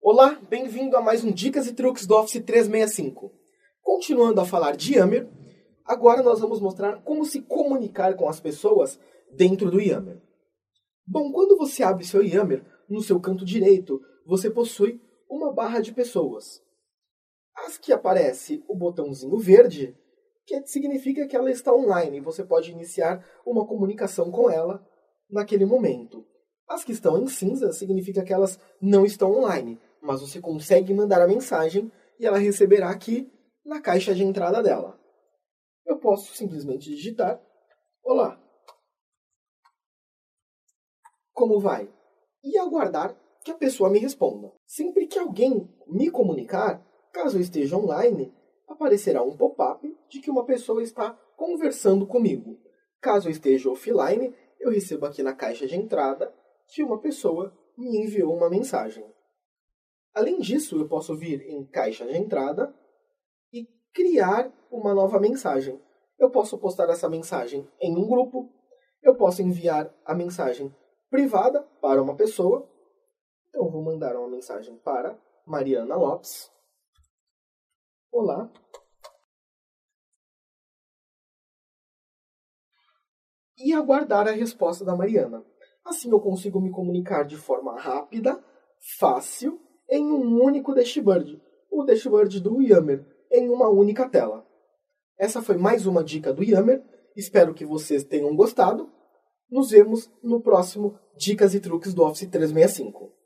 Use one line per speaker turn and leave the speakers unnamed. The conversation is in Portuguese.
Olá, bem-vindo a mais um Dicas e Truques do Office 365. Continuando a falar de Yammer, agora nós vamos mostrar como se comunicar com as pessoas dentro do Yammer. Bom, quando você abre seu Yammer, no seu canto direito, você possui uma barra de pessoas. As que aparece o botãozinho verde, que significa que ela está online, e você pode iniciar uma comunicação com ela naquele momento. As que estão em cinza significa que elas não estão online, mas você consegue mandar a mensagem e ela receberá aqui na caixa de entrada dela. Eu posso simplesmente digitar "Olá, como vai?" e aguardar que a pessoa me responda. Sempre que alguém me comunicar, caso eu esteja online, aparecerá um pop-up de que uma pessoa está conversando comigo. Caso eu esteja offline, eu recebo aqui na caixa de entrada que uma pessoa me enviou uma mensagem. Além disso, eu posso vir em caixa de entrada e criar uma nova mensagem. Eu posso postar essa mensagem em um grupo, eu posso enviar a mensagem privada para uma pessoa. Então, eu vou mandar uma mensagem para Mariana Lopes. Olá. E aguardar a resposta da Mariana. Assim eu consigo me comunicar de forma rápida, fácil, em um único dashboard, o dashboard do Yammer, em uma única tela. Essa foi mais uma dica do Yammer, espero que vocês tenham gostado. Nos vemos no próximo Dicas e Truques do Office 365.